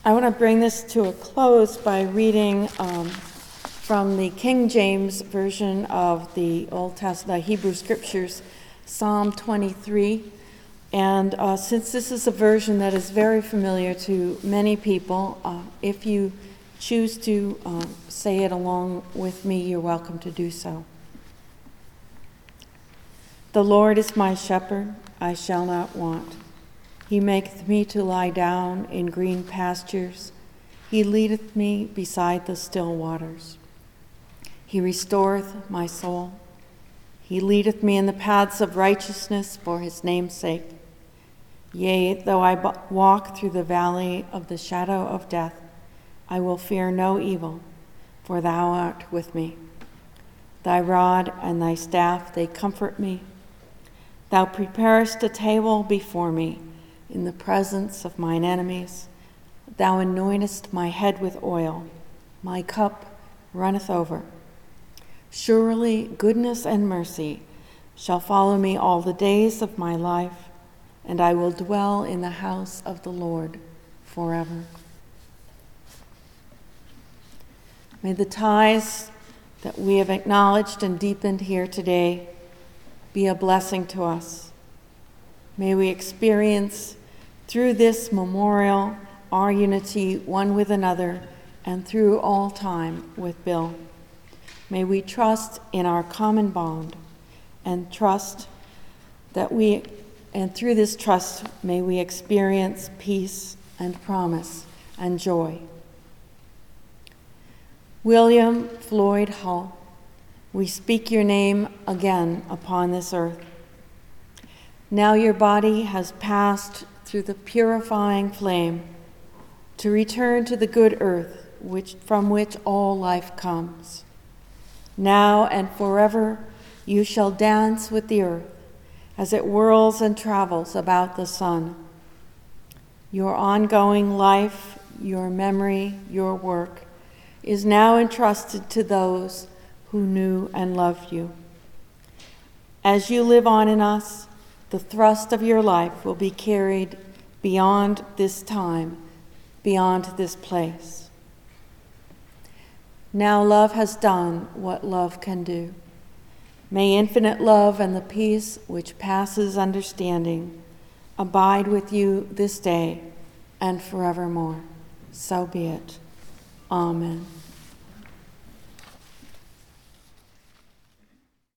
I want to bring this to a close by reading from the King James Version of the Old Testament, the Hebrew Scriptures, Psalm 23. And since this is a version that is very familiar to many people, if you choose to say it along with me, you're welcome to do so. The Lord is my shepherd, I shall not want. He maketh me to lie down in green pastures. He leadeth me beside the still waters. He restoreth my soul. He leadeth me in the paths of righteousness for his name's sake. Yea, though I walk through the valley of the shadow of death, I will fear no evil, for thou art with me. Thy rod and thy staff, they comfort me. Thou preparest a table before me in the presence of mine enemies. Thou anointest my head with oil. My cup runneth over. Surely goodness and mercy shall follow me all the days of my life, and I will dwell in the house of the Lord forever. May the ties that we have acknowledged and deepened here today be a blessing to us. May we experience through this memorial our unity one with another and through all time with Bill. May we trust in our common bond and trust that and through this trust may we experience peace and promise and joy. William Floyd Hull, we speak your name again upon this earth. Now your body has passed through the purifying flame to return to the good earth from which all life comes. Now and forever you shall dance with the earth as it whirls and travels about the sun. Your ongoing life, your memory, your work is now entrusted to those who knew and loved you. As you live on in us, the thrust of your life will be carried beyond this time, beyond this place. Now love has done what love can do. May infinite love and the peace which passes understanding abide with you this day and forevermore. So be it. Amen.